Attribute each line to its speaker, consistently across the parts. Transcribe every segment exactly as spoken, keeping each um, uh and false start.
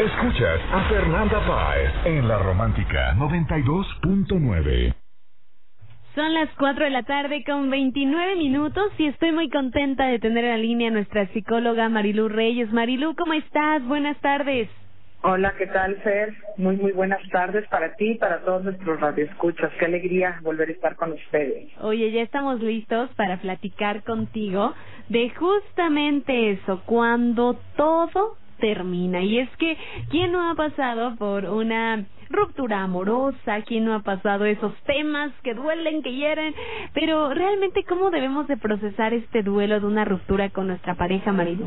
Speaker 1: Escuchas a Fernanda Páez en La Romántica noventa y dos punto nueve.
Speaker 2: Son las cuatro de la tarde con veintinueve minutos y estoy muy contenta de tener en la línea a nuestra psicóloga Marilú Reyes. Marilú, ¿cómo estás? Buenas tardes.
Speaker 3: Hola, ¿qué tal, Fer? Muy, muy buenas tardes para ti y para todos nuestros radioescuchas. Qué alegría volver a estar con ustedes.
Speaker 2: Oye, ya estamos listos para platicar contigo de justamente eso, cuando todo termina. Y es que, ¿quién no ha pasado por una ruptura amorosa? ¿Quién no ha pasado esos temas que duelen, que hieren? Pero realmente, ¿cómo debemos de procesar este duelo de una ruptura con nuestra pareja, Marilú?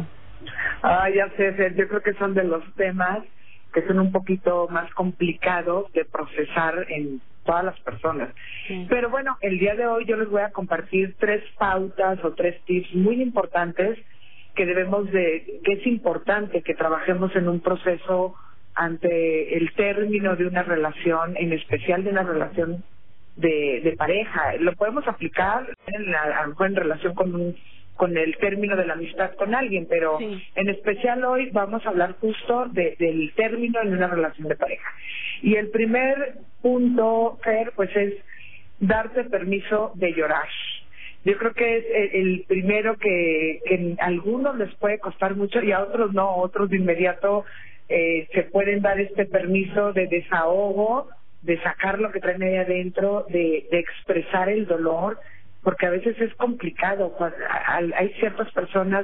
Speaker 3: Ah, ya sé, Fer, yo creo que son de los temas que son un poquito más complicados de procesar en todas las personas. Sí. Pero bueno, el día de hoy yo les voy a compartir tres pautas o tres tips muy importantes que debemos de, que es importante que trabajemos en un proceso ante el término de una relación, en especial de una relación de, de pareja. Lo podemos aplicar en la, a lo mejor en relación con un con el término de la amistad con alguien, pero sí. En especial hoy vamos a hablar justo de, del término en una relación de pareja. Y el primer punto, Fer, pues es darte permiso de llorar. Yo creo que es el, el primero que, que a algunos les puede costar mucho y a otros no, otros de inmediato eh, se pueden dar este permiso de desahogo, de sacar lo que traen ahí adentro, de, de expresar el dolor, porque a veces es complicado. Hay ciertas personas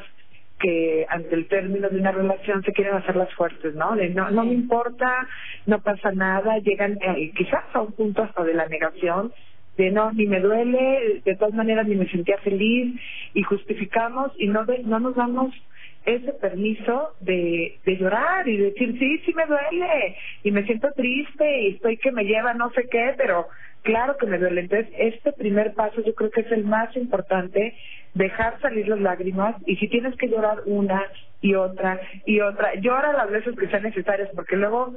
Speaker 3: que ante el término de una relación se quieren hacer las fuertes, ¿no? De no, no me importa, no pasa nada, llegan eh, quizás a un punto hasta de la negación, de no, ni me duele, de todas maneras ni me sentía feliz, y justificamos y no, de, no nos damos ese permiso de, de llorar y decir, sí, sí me duele, y me siento triste, y estoy que me lleva no sé qué, pero claro que me duele. Entonces, este primer paso yo creo que es el más importante, dejar salir las lágrimas, y si tienes que llorar una y otra y otra, llora las veces que sean necesarias, porque luego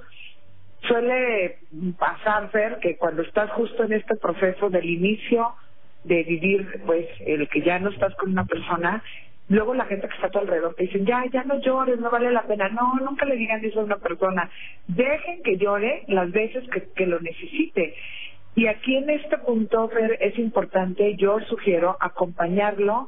Speaker 3: suele pasar, Fer, que cuando estás justo en este proceso del inicio de vivir, pues, el que ya no estás con una persona, luego la gente que está a tu alrededor te dicen, ya, ya no llores, no vale la pena. No, nunca le digan eso a una persona. Dejen que llore las veces que, que lo necesite. Y aquí en este punto, Fer, es importante, yo sugiero acompañarlo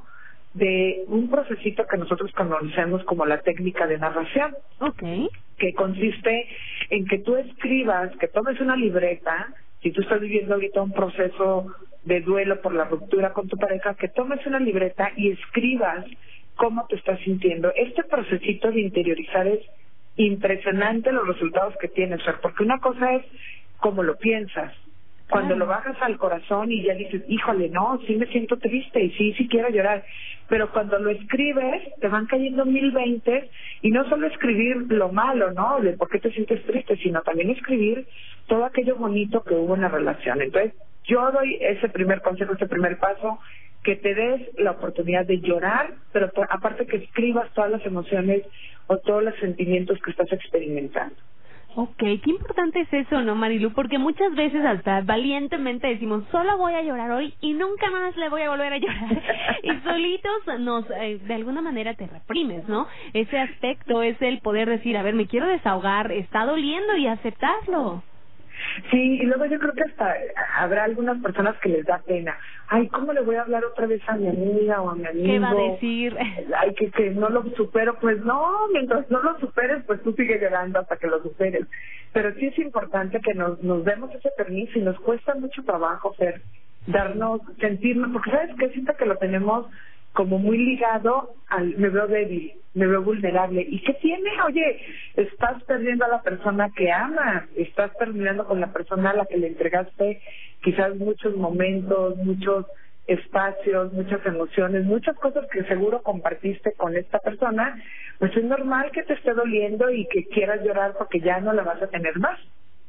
Speaker 3: de un procesito que nosotros conocemos como la técnica de narración.
Speaker 2: Okay.
Speaker 3: Que consiste en que tú escribas, que tomes una libreta, si tú estás viviendo ahorita un proceso de duelo por la ruptura con tu pareja, que tomes una libreta y escribas cómo te estás sintiendo. Este procesito de interiorizar es impresionante los resultados que tienes, Fer, porque una cosa es cómo lo piensas. Cuando lo bajas al corazón y ya dices, híjole, no, sí me siento triste y sí, sí quiero llorar. Pero cuando lo escribes, te van cayendo mil veintes, y no solo escribir lo malo, ¿no? De por qué te sientes triste, sino también escribir todo aquello bonito que hubo en la relación. Entonces, yo doy ese primer consejo, ese primer paso, que te des la oportunidad de llorar, pero aparte que escribas todas las emociones o todos los sentimientos que estás experimentando.
Speaker 2: Ok, qué importante es eso, ¿no, Marilú? Porque muchas veces hasta valientemente decimos, solo voy a llorar hoy y nunca más le voy a volver a llorar. Y solitos nos, eh, de alguna manera te reprimes, ¿no? Ese aspecto es el poder decir, a ver, me quiero desahogar, está doliendo, y aceptarlo.
Speaker 3: Sí, y luego yo creo que hasta habrá algunas personas que les da pena. Ay, ¿cómo le voy a hablar otra vez a mi amiga o a mi amigo?
Speaker 2: ¿Qué va a decir?
Speaker 3: Ay, que, que no lo supero. Pues no, mientras no lo superes, pues tú sigues llorando hasta que lo superes. Pero sí es importante que nos, nos demos ese permiso, y nos cuesta mucho trabajo, Fer, darnos, sentirnos, porque ¿sabes qué? Siento que lo tenemos como muy ligado al me veo débil, me veo vulnerable. ¿Y qué tiene? Oye, estás perdiendo a la persona que amas, estás terminando con la persona a la que le entregaste quizás muchos momentos, muchos espacios, muchas emociones, muchas cosas que seguro compartiste con esta persona. Pues es normal que te esté doliendo y que quieras llorar porque ya no la vas a tener más.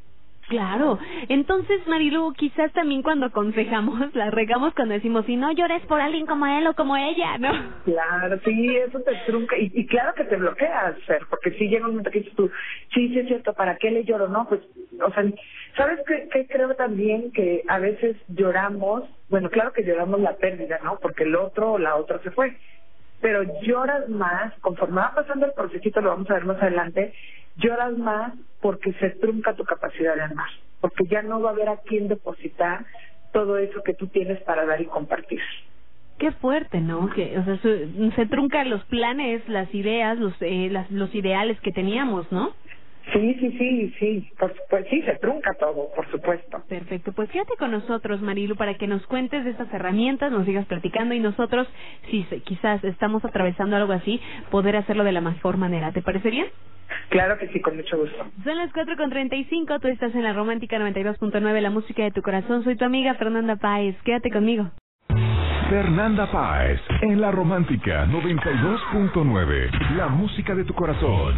Speaker 2: Claro. Entonces, Marilú, quizás también cuando aconsejamos, la regamos cuando decimos, si no llores por alguien como él o como ella, ¿no?
Speaker 3: Claro, sí, eso te trunca, y, y claro que te bloqueas, Fer, porque si llega un momento que dices tú, sí, sí es cierto, ¿para qué le lloro? No, pues, o sea, ¿sabes qué, qué creo también? Que a veces lloramos, bueno, claro que lloramos la pérdida, ¿no? Porque el otro o la otra se fue, pero lloras más, conforme va pasando el procesito, lo vamos a ver más adelante, lloras más porque se trunca tu capacidad de amar, porque ya no va a haber a quién depositar todo eso que tú tienes para dar y compartir.
Speaker 2: Qué fuerte, ¿no? Que, o sea, se, se truncan los planes, las ideas, los eh, las, los ideales que teníamos, ¿no?
Speaker 3: Sí, sí, sí, sí, pues, pues sí, se trunca todo, por supuesto.
Speaker 2: Perfecto, pues quédate con nosotros, Marilu, para que nos cuentes de estas herramientas, nos sigas platicando y nosotros, si quizás estamos atravesando algo así, poder hacerlo de la mejor manera. ¿Te parece bien?
Speaker 3: Claro que sí, con mucho gusto.
Speaker 2: Son las cuatro con treinta y cinco, tú estás en la Romántica noventa y dos punto nueve, la música de tu corazón. Soy tu amiga Fernanda Páez, quédate conmigo.
Speaker 1: Fernanda Páez en la Romántica noventa y dos punto nueve, la música de tu corazón.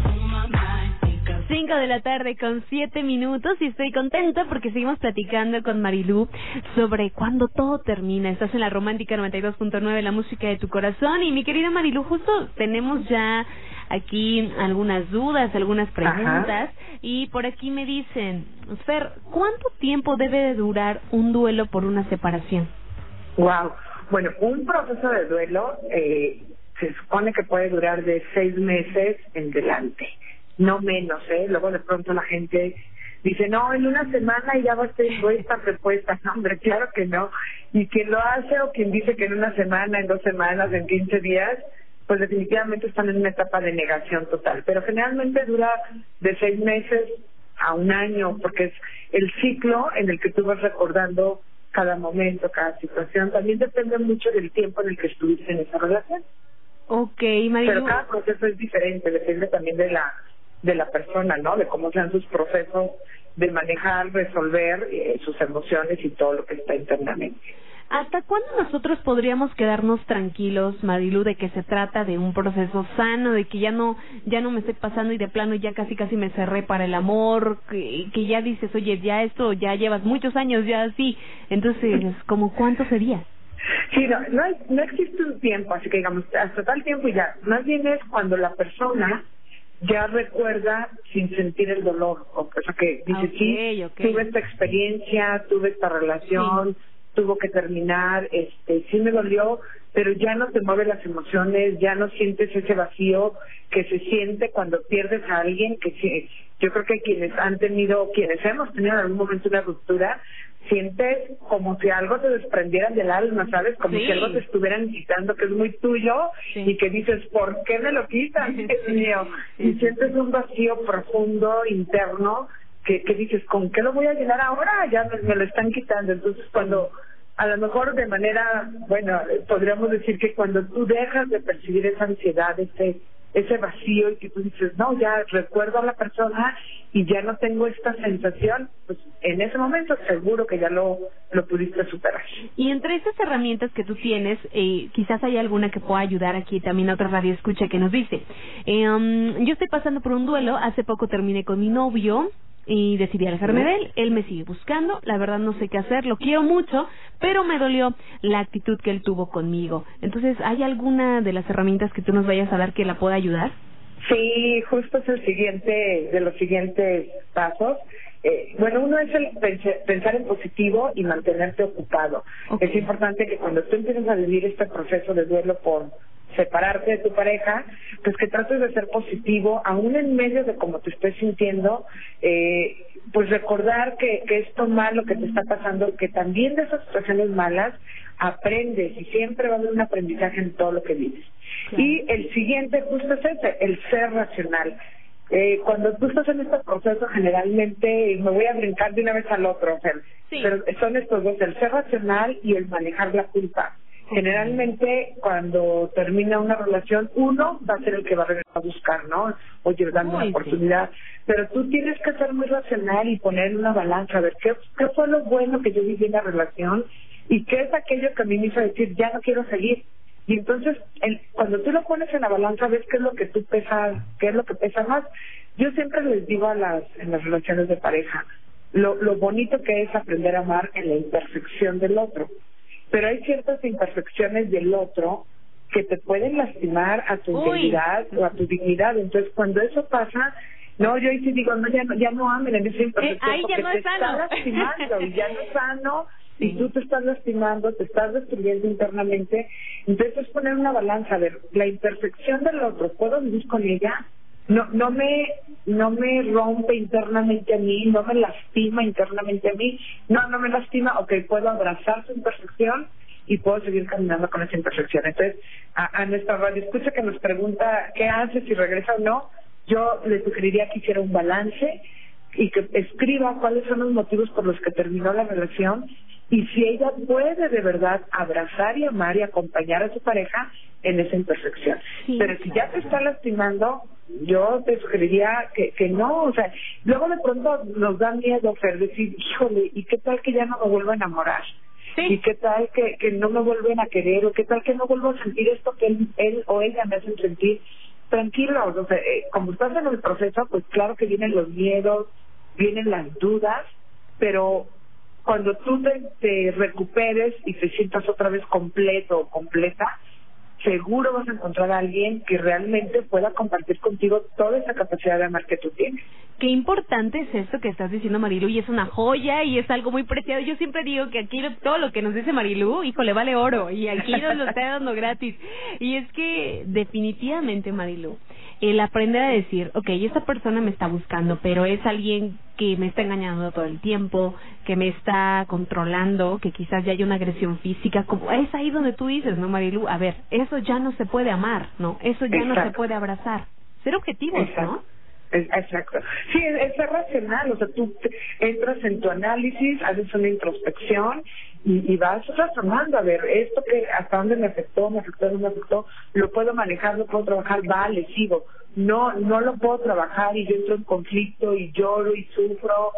Speaker 2: Cinco de la tarde con siete minutos y estoy contenta porque seguimos platicando con Marilu sobre cuando todo termina. Estás en la Romántica noventa y dos punto nueve, la música de tu corazón. Y mi querida Marilu, justo tenemos ya aquí algunas dudas, algunas preguntas. Ajá. Y por aquí me dicen, Fer, ¿cuánto tiempo debe de durar un duelo por una separación?
Speaker 3: Wow. Bueno, un proceso de duelo eh, se supone que puede durar de seis meses en delante. No menos, ¿eh? Luego de pronto la gente dice, no, en una semana ya va a estar esta respuesta. No, hombre, claro que no. Y quien lo hace o quien dice que en una semana, en dos semanas, en quince días, pues definitivamente están en una etapa de negación total. Pero generalmente dura de seis meses a un año, porque es el ciclo en el que tú vas recordando cada momento, cada situación. También depende mucho del tiempo en el que estuviste en esa relación.
Speaker 2: Ok, Marilu.
Speaker 3: Pero cada proceso es diferente, depende también de la de la persona, ¿no? De cómo sean sus procesos de manejar, resolver eh, sus emociones y todo lo que está internamente.
Speaker 2: ¿Hasta cuándo nosotros podríamos quedarnos tranquilos, Marilu, de que se trata de un proceso sano, de que ya no ya no me estoy pasando y de plano ya casi casi me cerré para el amor, que, que ya dices, oye, ya esto, ya llevas muchos años ya así, entonces, ¿cómo cuánto sería?
Speaker 3: Sí, no, no, hay, no existe un tiempo, así que digamos, hasta tal tiempo y ya, más bien es cuando la persona ya recuerda sin sentir el dolor, o sea que dice, okay, sí, okay. tuve esta experiencia, tuve esta relación, sí. tuvo que terminar, este, sí me dolió, pero ya no te mueve las emociones, ya no sientes ese vacío que se siente cuando pierdes a alguien, que sí, yo creo que quienes han tenido, quienes hemos tenido en algún momento una ruptura, sientes como si algo te desprendiera del alma, ¿sabes? Como sí. si algo te estuvieran quitando, que es muy tuyo, sí. y que dices, ¿por qué me lo quitan, Dios mío? Y sientes un vacío profundo, interno, que, que dices, ¿con qué lo voy a llenar ahora? Ya me, me lo están quitando. Entonces, cuando, a lo mejor de manera, bueno, podríamos decir que cuando tú dejas de percibir esa ansiedad, ese ese vacío, y que tú dices, no, ya recuerdo a la persona y ya no tengo esta sensación, pues en ese momento seguro que ya lo lo pudiste superar.
Speaker 2: Y entre estas herramientas que tú tienes, eh, quizás hay alguna que pueda ayudar aquí también a otra radio escucha que nos dice, eh, um, yo estoy pasando por un duelo, hace poco terminé con mi novio y decidí alejarme de él, él me sigue buscando, la verdad no sé qué hacer, lo quiero mucho, pero me dolió la actitud que él tuvo conmigo. Entonces, ¿hay alguna de las herramientas que tú nos vayas a dar que la pueda ayudar?
Speaker 3: Sí, justo es el siguiente, de los siguientes pasos. Eh, bueno, uno es el pensar en positivo y mantenerte ocupado. Okay. Es importante que cuando tú empiezas a vivir este proceso de duelo por separarte de tu pareja, pues que trates de ser positivo, aún en medio de cómo te estés sintiendo, eh, pues recordar que, que esto malo que te está pasando, que también de esas situaciones malas aprendes y siempre va a haber un aprendizaje en todo lo que vives. Claro. Y el siguiente justo es ese, el ser racional. Eh, cuando tú estás en este proceso, generalmente, me voy a brincar de una vez al otro, o sea, sí. pero son estos dos, el ser racional y el manejar la culpa. Generalmente, cuando termina una relación, uno va a ser el que va a regresar a buscar, ¿no? Oye, dame una oportunidad. Pero tú tienes que ser muy racional y poner una balanza, a ver, ¿qué, qué fue lo bueno que yo viví en la relación? ¿Y qué es aquello que a mí me hizo decir, ya no quiero seguir? Y entonces, el, cuando tú lo pones en la balanza, ves qué es lo que tú pesas, qué es lo que pesa más. Yo siempre les digo a las, en las relaciones de pareja, lo, lo bonito que es aprender a amar en la imperfección del otro. Pero hay ciertas imperfecciones del otro que te pueden lastimar a tu integridad o a tu dignidad. Entonces, cuando eso pasa, no, yo ahí sí digo, no, ya no, ya no amen en esa imperfección,
Speaker 2: eh,
Speaker 3: porque
Speaker 2: no
Speaker 3: te
Speaker 2: es sano.
Speaker 3: está lastimando y ya no es sano, sí. y tú te estás lastimando, te estás destruyendo internamente. Entonces, es poner una balanza, a ver, la imperfección del otro, ¿puedo vivir con ella? no no me no me rompe internamente a mí, no me lastima internamente a mí, no, no me lastima, ok, puedo abrazar su imperfección y puedo seguir caminando con esa imperfección. Entonces, a, a nuestra radio escucha que nos pregunta qué hace, si regresa o no, yo le sugeriría que hiciera un balance y que escriba cuáles son los motivos por los que terminó la relación y si ella puede de verdad abrazar y amar y acompañar a su pareja en esa imperfección. Sí, pero si ya te está lastimando, yo te sugeriría que, que no, o sea, luego de pronto nos da miedo, Fer, decir, híjole, ¿y qué tal que ya no me vuelvo a enamorar? Sí. ¿Y qué tal que, que no me vuelven a querer? ¿O qué tal que no vuelvo a sentir esto que él, él o ella me hacen sentir? Tranquilos, o sea, eh, como estás en el proceso, pues claro que vienen los miedos, vienen las dudas, pero cuando tú te, te recuperes y te sientas otra vez completo o completa, seguro vas a encontrar a alguien que realmente pueda compartir contigo toda esa capacidad de amar que tú tienes.
Speaker 2: Qué importante es esto que estás diciendo, Marilu, y es una joya y es algo muy preciado. Yo siempre digo que aquí todo lo que nos dice Marilu, híjole, vale oro, y aquí nos lo está dando gratis. Y es que definitivamente, Marilu, el aprender a decir, ok, esta persona me está buscando, pero es alguien que me está engañando todo el tiempo, que me está controlando, que quizás ya hay una agresión física, como es ahí donde tú dices, ¿no, Marilu? A ver, eso ya no se puede amar, ¿no? Eso ya Exacto. no se puede abrazar. Ser objetivos,
Speaker 3: Exacto.
Speaker 2: ¿no?
Speaker 3: Exacto. Sí, es, es racional, o sea, tú entras en tu análisis, haces una introspección y, y vas razonando, a ver, esto que hasta dónde me afectó, me afectó, no me afectó, lo puedo manejar, lo puedo trabajar, vale, sigo. No, no lo puedo trabajar y yo entro en conflicto y lloro y sufro.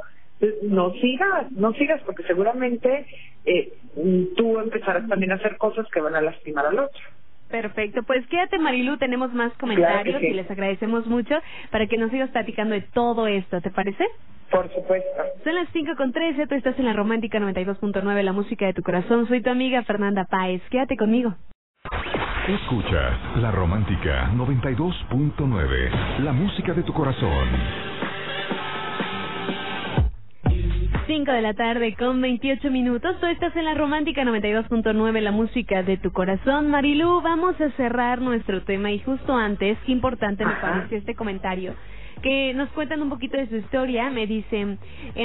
Speaker 3: No sigas, no sigas, porque seguramente eh, tú empezarás también a hacer cosas que van a lastimar al otro.
Speaker 2: Perfecto, pues quédate, Marilu, tenemos más comentarios claro sí. y les agradecemos mucho para que nos sigas platicando de todo esto, ¿te parece?
Speaker 3: Por supuesto.
Speaker 2: Son las cinco con trece, tú estás en la Romántica noventa y dos punto nueve, la música de tu corazón. Soy tu amiga Fernanda Páez, quédate conmigo.
Speaker 1: Escuchas la Romántica noventa y dos punto nueve, la música de tu corazón.
Speaker 2: cinco de la tarde con veintiocho minutos. Tú estás en la Romántica noventa y dos punto nueve, la música de tu corazón. Marilu, vamos a cerrar nuestro tema y justo antes, qué importante me pareció este comentario, que nos cuentan un poquito de su historia. Me dicen,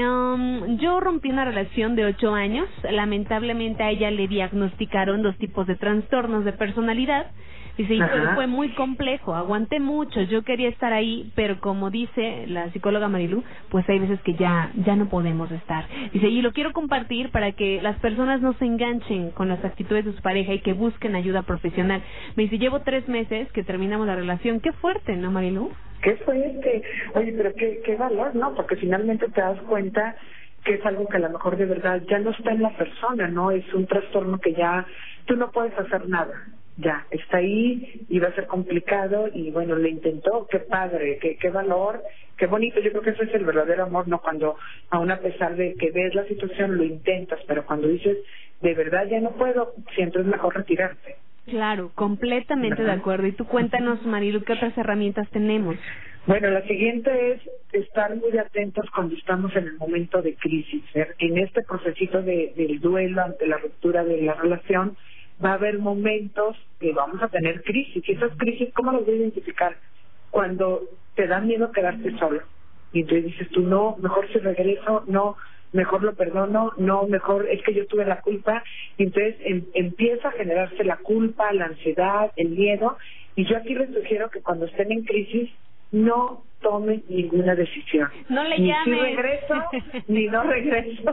Speaker 2: um, yo rompí una relación de ocho años, lamentablemente a ella le diagnosticaron dos tipos de trastornos de personalidad. Dice, y fue, fue muy complejo, aguanté mucho, yo quería estar ahí, pero como dice la psicóloga Marilu, pues hay veces que ya ya no podemos estar. Dice, y lo quiero compartir para que las personas no se enganchen con las actitudes de su pareja y que busquen ayuda profesional. Me dice, llevo tres meses que terminamos la relación. Qué fuerte, ¿no, Marilu?
Speaker 3: Qué fuerte. Oye, pero qué, qué valor, ¿no? Porque finalmente te das cuenta que es algo que a lo mejor de verdad ya no está en la persona, ¿no? Es un trastorno que ya tú no puedes hacer nada. Ya, está ahí y va a ser complicado y bueno, le intentó, qué padre, qué, qué valor, qué bonito. Yo creo que ese es el verdadero amor, ¿no? Cuando aún a pesar de que ves la situación lo intentas, pero cuando dices, de verdad ya no puedo, siempre es mejor retirarte.
Speaker 2: Claro, completamente ¿verdad? De acuerdo. Y tú cuéntanos, Marilu, ¿qué otras herramientas tenemos?
Speaker 3: Bueno, la siguiente es estar muy atentos cuando estamos en el momento de crisis. En este procesito de, del duelo ante la ruptura de la relación, va a haber momentos que vamos a tener crisis. Y esas crisis, ¿cómo las voy a identificar? Cuando te da miedo quedarte solo. Y entonces dices tú, no, mejor si regreso, no, mejor lo perdono, no, mejor es que yo tuve la culpa. Y entonces em, empieza a generarse la culpa, la ansiedad, el miedo. Y yo aquí les sugiero que cuando estén en crisis, no tomen ninguna decisión.
Speaker 2: No le
Speaker 3: ni
Speaker 2: llames.
Speaker 3: Si regreso, ni no regreso.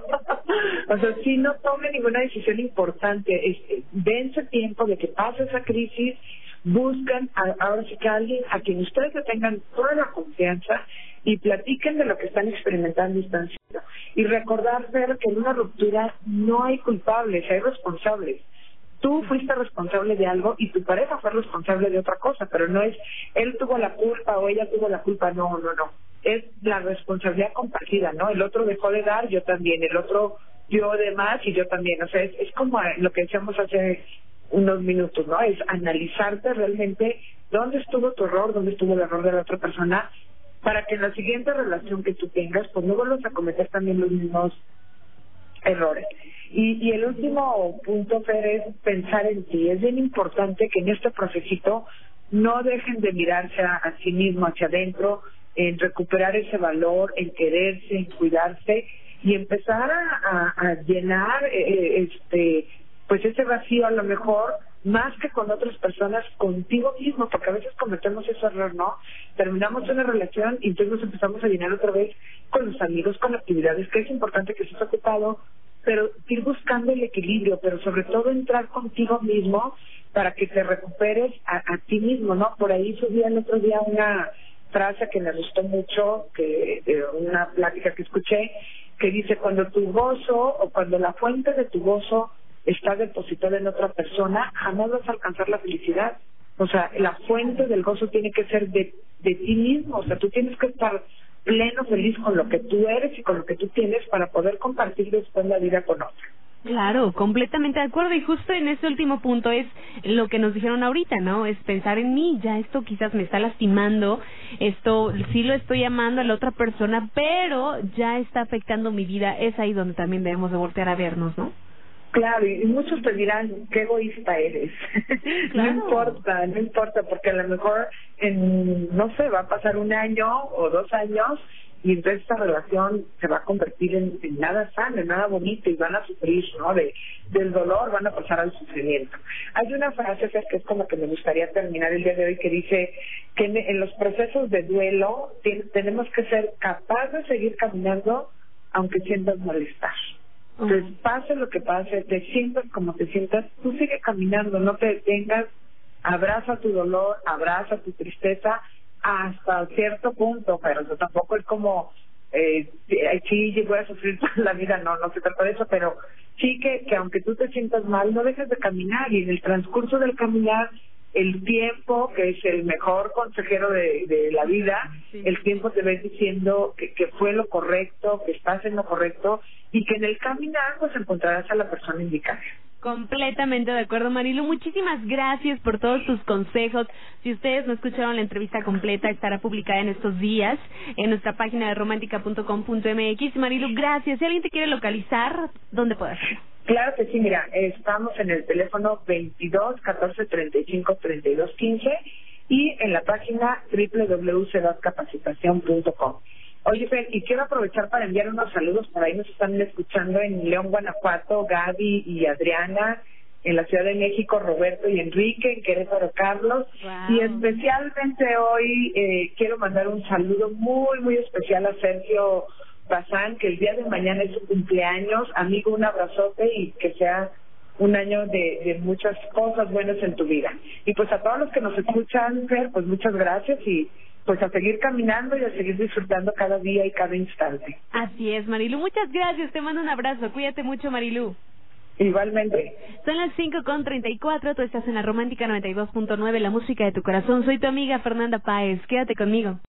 Speaker 3: O sea, si no tomen ninguna decisión importante, es, dense tiempo de que pase esa crisis, buscan a, ahora sí que a alguien a quien ustedes le tengan toda la confianza y platiquen de lo que están experimentando y están haciendo. Y recordar, ver que en una ruptura no hay culpables, hay responsables. Tú fuiste responsable de algo y tu pareja fue responsable de otra cosa, pero no es él tuvo la culpa o ella tuvo la culpa, no, no, no. Es la responsabilidad compartida, ¿no? El otro dejó de dar, yo también, el otro dio de más y yo también. O sea, es, es como lo que decíamos hace unos minutos, ¿no? Es analizarte realmente dónde estuvo tu error, dónde estuvo el error de la otra persona, para que en la siguiente relación que tú tengas, pues no vuelvas a cometer también los mismos errores. Y, y el último punto, Fer, es pensar en ti. Es bien importante que en este procesito no dejen de mirarse a, a sí mismo, hacia adentro, en recuperar ese valor, en quererse, en cuidarse y empezar a, a, a llenar eh, este pues ese vacío a lo mejor más que con otras personas, contigo mismo, porque a veces cometemos ese error, ¿no? Terminamos una relación y entonces nos empezamos a llenar otra vez con los amigos, con actividades, que es importante que estés ocupado, pero ir buscando el equilibrio, pero sobre todo entrar contigo mismo para que te recuperes a, a ti mismo, ¿no? Por ahí subí el otro día una frase que me gustó mucho, que de una plática que escuché, que dice, cuando tu gozo o cuando la fuente de tu gozo está depositada en otra persona, jamás vas a alcanzar la felicidad. O sea, la fuente del gozo tiene que ser de, de ti mismo. O sea, tú tienes que estar pleno, feliz con lo que tú eres y con lo que tú tienes para poder compartir después la vida con otra.
Speaker 2: Claro, completamente de acuerdo, y justo en ese último punto es lo que nos dijeron ahorita, ¿no? Es pensar en mí, ya esto quizás me está lastimando, esto sí lo estoy amando a la otra persona, pero ya está afectando mi vida, es ahí donde también debemos de voltear a vernos, ¿no?
Speaker 3: Claro, y muchos te dirán, qué egoísta eres. Sí, claro. No importa, no importa, porque a lo mejor, en, no sé, va a pasar un año o dos años y entonces esta relación se va a convertir en, en nada sano, en nada bonito y van a sufrir, ¿no? De, del dolor van a pasar al sufrimiento. Hay una frase que es con la que me gustaría terminar el día de hoy que dice que en, en los procesos de duelo ten, tenemos que ser capaces de seguir caminando aunque sientas malestar. Entonces, pase lo que pase, te sientas como te sientas, tú sigue caminando, no te detengas, abraza tu dolor, abraza tu tristeza hasta cierto punto, pero eso tampoco es como, eh, sí, voy a sufrir toda la vida, no, no se trata de eso, pero sí que, que aunque tú te sientas mal, no dejes de caminar y en el transcurso del caminar, el tiempo, que es el mejor consejero de, de la vida, sí. El tiempo te ves diciendo que, que fue lo correcto, que estás en lo correcto y que en el caminar pues encontrarás a la persona indicada.
Speaker 2: Completamente de acuerdo, Marilu. Muchísimas gracias por todos tus consejos. Si ustedes no escucharon la entrevista completa, estará publicada en estos días en nuestra página de romántica punto com punto m x. Marilu, gracias. Si alguien te quiere localizar, ¿dónde puede hacerlo?
Speaker 3: Claro que sí, mira, estamos en el teléfono veintidós, catorce, treinta y cinco, treinta y dos, quince y en la página doble u doble u doble u punto sedad capacitación punto com. Oye, Fer, y quiero aprovechar para enviar unos saludos, por ahí nos están escuchando en León, Guanajuato, Gaby y Adriana, en la Ciudad de México, Roberto y Enrique, en Querétaro, Carlos, wow. Y especialmente hoy eh, quiero mandar un saludo muy, muy especial a Sergio Bazán, que el día de mañana es su cumpleaños. Amigo, un abrazote y que sea un año de, de muchas cosas buenas en tu vida. Y pues a todos los que nos escuchan, Fer, pues muchas gracias y pues a seguir caminando y a seguir disfrutando cada día y cada instante.
Speaker 2: Así es, Marilu. Muchas gracias. Te mando un abrazo. Cuídate mucho, Marilu.
Speaker 3: Igualmente.
Speaker 2: Son las cinco con treinta y cuatro. Tú estás en la Romántica noventa y dos punto nueve, la música de tu corazón. Soy tu amiga Fernanda Páez. Quédate conmigo.